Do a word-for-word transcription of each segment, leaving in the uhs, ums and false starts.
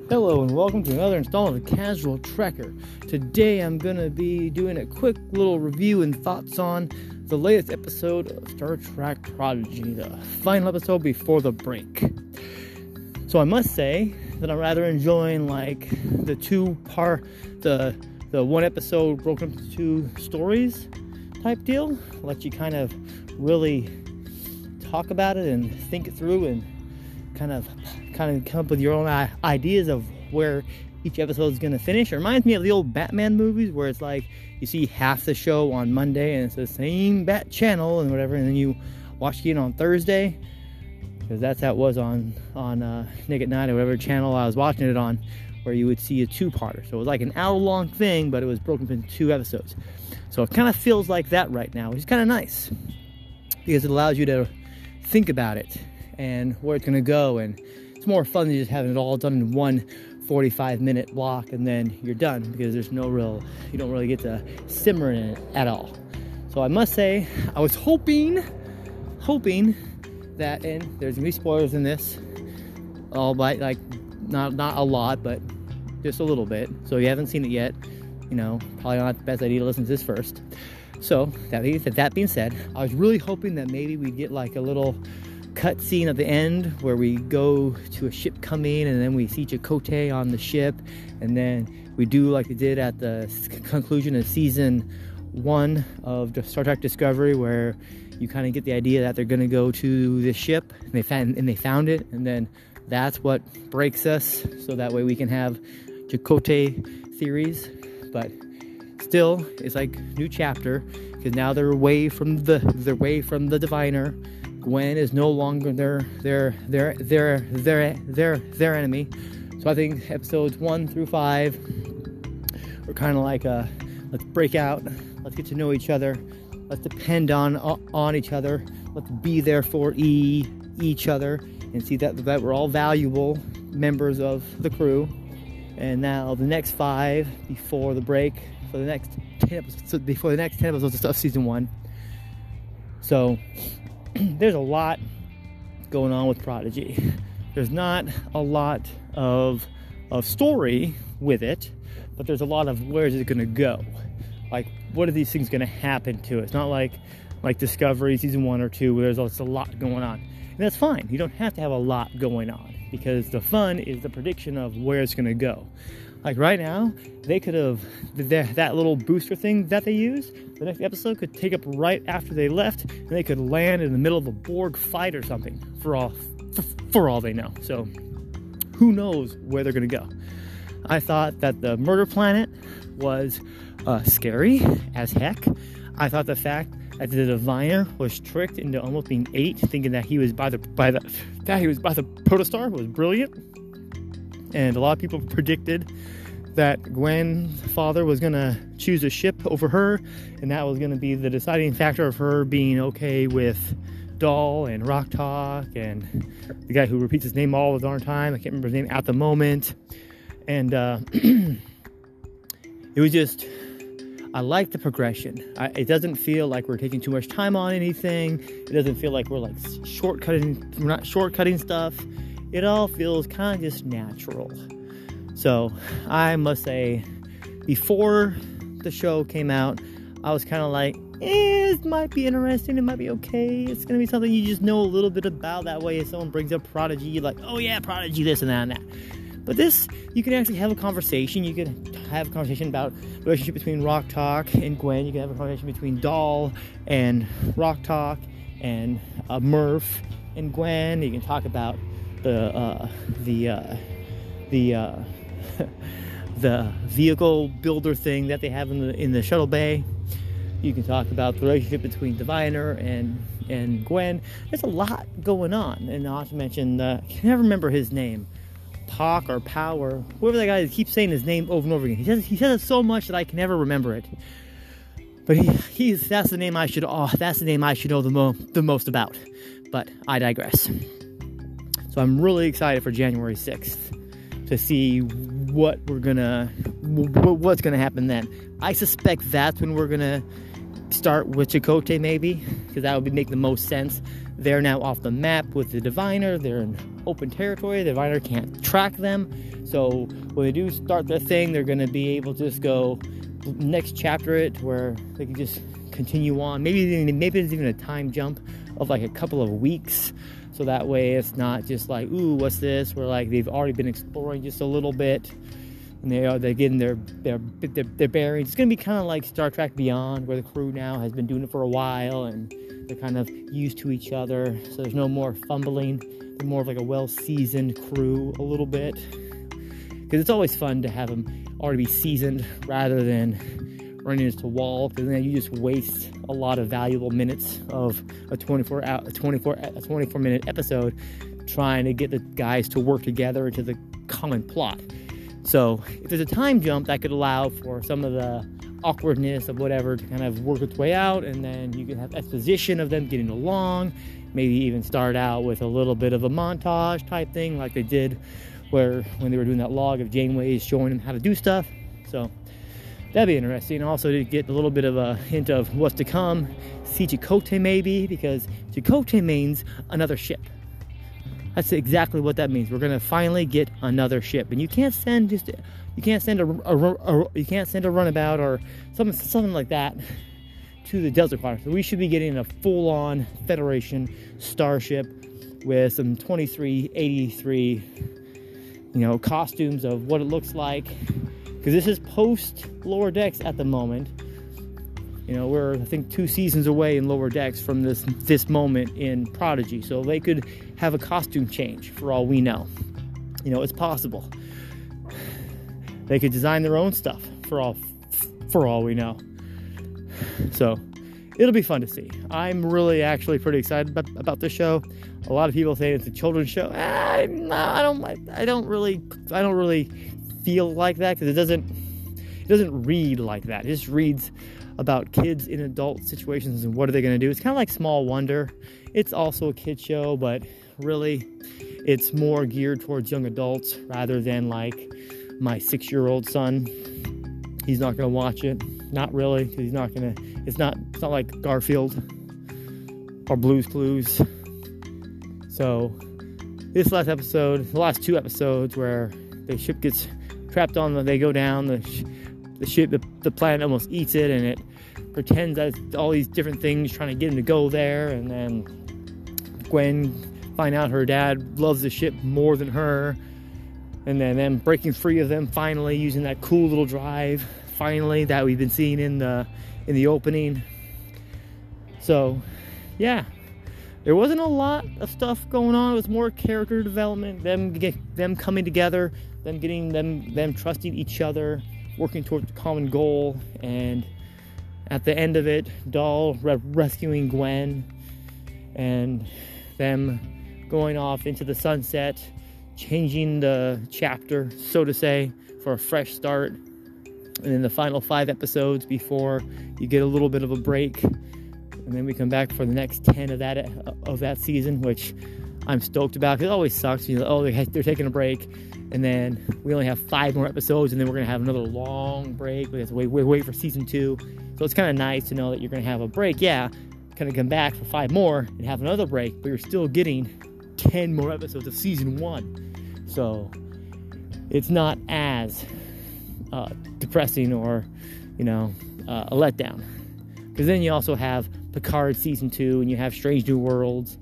Hello and welcome to another installment of Casual Trekker. Today I'm going to be doing a quick little review and thoughts on the latest episode of Star Trek Prodigy, the final episode before the break. So I must say that I'm rather enjoying like the two part, the the one episode broken up into two stories type deal. Let you kind of really talk about it and think it through and kind of kind of come up with your own ideas of where each episode is going to finish. It reminds me of the old Batman movies where it's like you see half the show on Monday and it's the same Bat channel and whatever, and then you watch it on Thursday, because that's how it was on on uh, Nick at Night or whatever channel I was watching it on, where you would see a two-parter. So it was like an hour-long thing, but it was broken up into two episodes. So it kind of feels like that right now, which is kind of nice because it allows you to think about it and where it's going to go, and it's more fun than just having it all done in one forty-five minute block and then you're done, because there's no real, you don't really get to simmer in it at all. So I must say, I was hoping, hoping that, and there's gonna be spoilers in this, all by like, not not a lot, but just a little bit. So if you haven't seen it yet, you know, probably not the best idea to listen to this first. So that being, that being said, I was really hoping that maybe we'd get like a little cut scene at the end where we go to a ship coming and then we see Chakotay on the ship, and then we do like they did at the conclusion of season one of Star Trek Discovery, where you kind of get the idea that they're going to go to this ship and they found and they found it, and then that's what breaks us, so that way we can have Chakotay theories. But still, it's like new chapter, because now they're away from the they're away from the Diviner. Gwen is no longer their their their their their their their enemy. So I think episodes one through five are kind of like a let's break out, let's get to know each other, let's depend on on each other, let's be there for e each other, and see that that we're all valuable members of the crew. And now the next five before the break for the next ten episodes before the next ten episodes of season one. So there's a lot going on with Prodigy. There's not a lot of of story with it, but there's a lot of where is it going to go? Like, what are these things going to happen to it? It's not like like Discovery season one or two where there's a lot going on. And that's fine. You don't have to have a lot going on, because the fun is the prediction of where it's going to go. Like right now, they could have, that little booster thing that they use, the next episode could take up right after they left, and they could land in the middle of a Borg fight or something, for all, for all they know. So who knows where they're going to go. I thought that the murder planet was uh, scary as heck. I thought the fact that the Diviner was tricked into almost being eight, thinking that he was by the by the that he was by the protostar, was brilliant. And a lot of people predicted that Gwen's father was gonna choose a ship over her, and that was gonna be the deciding factor of her being okay with Dal and Rok-Tahk and the guy who repeats his name all the darn time. I can't remember his name at the moment. And uh, it was just, I like the progression. I, it doesn't feel like we're taking too much time on anything. It doesn't feel like we're like shortcutting, we're not shortcutting stuff. It all feels kind of just natural. So I must say, before the show came out, I was kind of like, eh, it might be interesting, it might be okay. It's going to be something you just know a little bit about. That way if someone brings up Prodigy, you're like, oh yeah, Prodigy, this and that and that. But this, you can actually have a conversation. You can have a conversation about the relationship between Rok-Tahk and Gwen. You can have a conversation between Dal and Rok-Tahk and uh, Murph and Gwen. You can talk about the uh, the uh, the uh, the vehicle builder thing that they have in the in the shuttle bay. You can talk about the relationship between Diviner and and Gwen. There's a lot going on, and not to mention, uh, I can never remember his name. Talk or Power, whoever that guy is, keeps saying his name over and over again. He says he says it so much that I can never remember it. But he he's that's the name I should oh that's the name I should know the mo the most about. But I digress. So I'm really excited for January sixth to see what we're gonna what's gonna happen then. I suspect that's when we're gonna start with Chakotay, maybe, because that would make the most sense. they're now off the map with the Diviner. They're in open territory. The Diviner can't track them. So when they do start their thing, they're going to be able to just go next chapter it, where they can just continue on. Maybe maybe there's even a time jump of like a couple of weeks. So that way it's not just like, ooh, what's this? Where like they've already been exploring just a little bit. And they are they're getting their their their, their bearings. It's gonna be kind of like Star Trek Beyond, where the crew now has been doing it for a while and they're kind of used to each other. So there's no more fumbling. They're more of like a well-seasoned crew a little bit. Because it's always fun to have them already be seasoned rather than running into wall. Because then you just waste a lot of valuable minutes of a twenty-four out a twenty-four a twenty-four minute episode trying to get the guys to work together into the common plot. So if there's a time jump, that could allow for some of the awkwardness of whatever to kind of work its way out, and then you can have exposition of them getting along, maybe even start out with a little bit of a montage type thing like they did where when they were doing that log of Janeway showing them how to do stuff. So that'd be interesting. Also to get a little bit of a hint of what's to come. See Chakotay maybe, because Chakotay means another ship. That's exactly what that means. We're gonna finally get another ship, and you can't send just you can't send a, a, a you can't send a runabout or something something like that to the Delta Quadrant. So we should be getting a full-on Federation starship with some twenty-three eighty-three, you know, costumes of what it looks like. Because this is post Lower Decks at the moment. You know, we're, I think, two seasons away in Lower Decks from this this moment in Prodigy. So they could have a costume change for all we know. You know, it's possible. They could design their own stuff for all for all we know. So it'll be fun to see. I'm really actually pretty excited about, about this show. A lot of people say it's a children's show. I, I don't I don't really I don't really feel like that, because it doesn't it doesn't read like that. It just reads about kids in adult situations and what are they going to do. It's kind of like Small Wonder. It's also a kid show, but really it's more geared towards young adults rather than like my six-year-old son. He's not going to watch it. Not really, because he's not going to. It's not. It's not like Garfield or Blue's Clues. So this last episode, the last two episodes, where the ship gets trapped on, the, they go down. The sh- the ship, the, the planet almost eats it, and it pretends that it's all these different things trying to get him to go there. And then Gwen find out her dad loves the ship more than her. And then them breaking free of them finally, using that cool little drive finally that we've been seeing in the in the opening. So yeah, there wasn't a lot of stuff going on. It was more character development, them get them coming together, them getting them them trusting each other, working towards a common goal, and at the end of it, Dahl re- rescuing Gwen, and them going off into the sunset, changing the chapter, so to say, for a fresh start. And then the final five episodes before you get a little bit of a break, and then we come back for the next ten of that of that season, which I'm stoked about, because it always sucks. You know, oh, they're taking a break, and then we only have five more episodes, and then we're gonna have another long break. We have to wait, wait, wait for season two. So it's kind of nice to know that you're gonna have a break. Yeah, kind of come back for five more and have another break, but you're still getting ten more episodes of season one. So it's not as uh, depressing or, you know, uh, a letdown. Because then you also have Picard season two, and you have Strange New Worlds,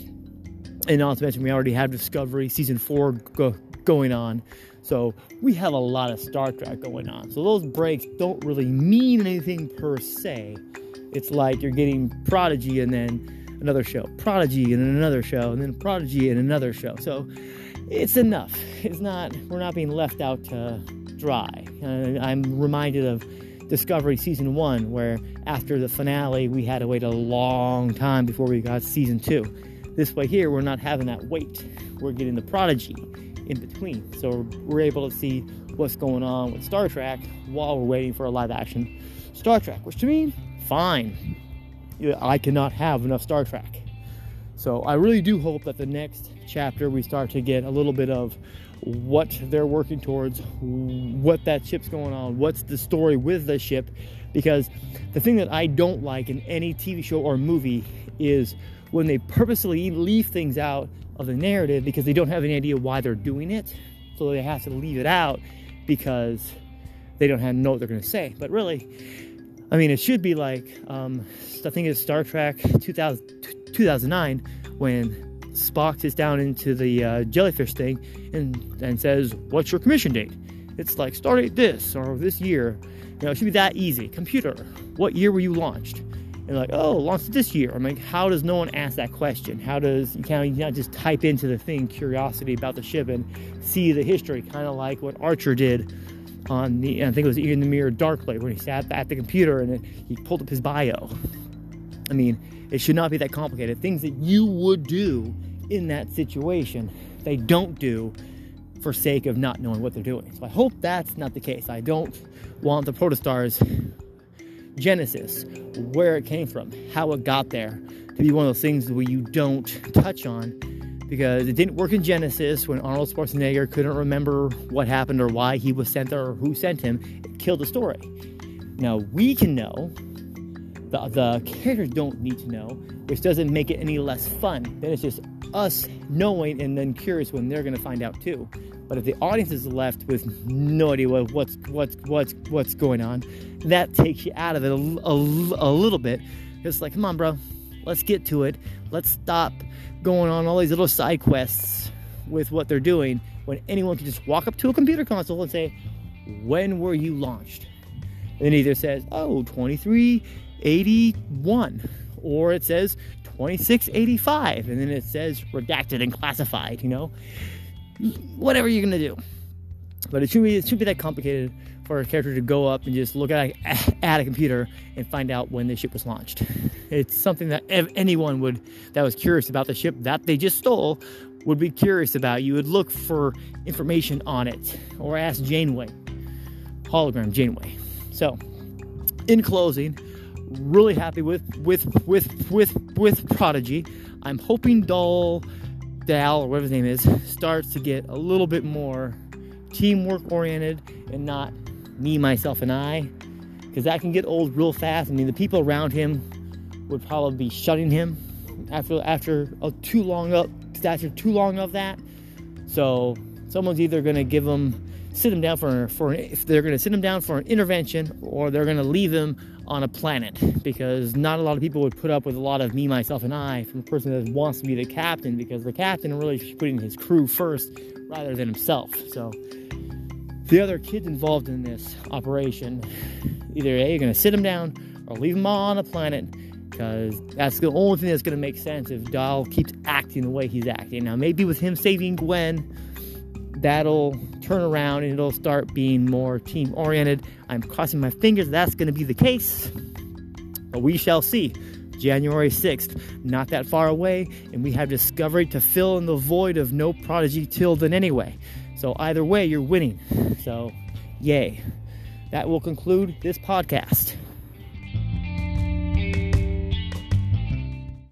and not to mention we already have Discovery season four go, going on. So we have a lot of Star Trek going on. So those breaks don't really mean anything per se. It's like you're getting Prodigy and then another show, Prodigy and another show, and then Prodigy and another show. So it's enough. It's not, we're not being left out to dry. Uh, I'm reminded of Discovery season one, where after the finale we had to wait a long time before we got season two. This way here, we're not having that wait. We're getting the Prodigy in between. So we're able to see what's going on with Star Trek while we're waiting for a live action Star Trek, which to me, fine. I cannot have enough Star Trek. So I really do hope that the next chapter we start to get a little bit of what they're working towards, what that ship's going on, what's the story with the ship. Because the thing that I don't like in any T V show or movie is when they purposely leave things out of the narrative because they don't have any idea why they're doing it. So they have to leave it out because they don't have know what they're going to say. But really, I mean, it should be like, um, I think it's Star Trek two thousand, two thousand nine, when Spock sits down into the uh, jellyfish thing and, and says, what's your commission date? It's like, start date this, or this year. You know, it should be that easy. Computer, what year were you launched? And like, oh, launched this year. I'm like, how does no one ask that question? How does, you can't, you can't just type into the thing curiosity about the ship and see the history, kind of like what Archer did on the, I think it was In the Mirror Darkly, when he sat at the computer and then he pulled up his bio. I mean, it should not be that complicated. Things that you would do in that situation, they don't do for sake of not knowing what they're doing. So I hope that's not the case. I don't want the protostars genesis, where it came from, how it got there, to be one of those things where you don't touch on, because it didn't work in Genesis when Arnold Schwarzenegger couldn't remember what happened or why he was sent there or who sent him. It killed the story. Now we can know, the, the characters don't need to know, which doesn't make it any less fun. Then it's just us knowing and then curious when they're going to find out too. But if the audience is left with no idea what, what's what's what's what's going on, that takes you out of it a, a, a little bit. It's like, come on, bro, let's get to it. Let's stop going on all these little side quests with what they're doing when anyone can just walk up to a computer console and say, when were you launched? And it either says, oh, twenty-three eighty-one, or it says twenty-six eighty-five, and then it says redacted and classified, you know? Whatever you're gonna do. But it should be it should be that complicated for a character to go up and just look at a, at a computer and find out when the ship was launched. It's something that anyone would that was curious about the ship that they just stole would be curious about. You would look for information on it, or ask Janeway, hologram Janeway. So, in closing, really happy with with with with with Prodigy. I'm hoping Dal Dal or whatever his name is starts to get a little bit more teamwork oriented and not me, myself, and I, because that can get old real fast. I mean, the people around him would probably be shutting him after after a too long up after too long of that. So someone's either going to give him sit him down for for an, if they're going to sit him down for an intervention, or they're going to leave him on a planet, because not a lot of people would put up with a lot of me, myself, and I from a person that wants to be the captain, because the captain really is putting his crew first rather than himself. So the other kids involved in this operation, either A, you're going to sit him down or leave him on a planet, because that's the only thing that's going to make sense if Dal keeps acting the way he's acting. Now, maybe with him saving Gwen, that'll turn around and it'll start being more team-oriented. I'm crossing my fingers that's going to be the case, but we shall see. January sixth, not that far away, and we have Discovery to fill in the void of no Prodigy till then anyway. So either way, you're winning. So, yay. That will conclude this podcast.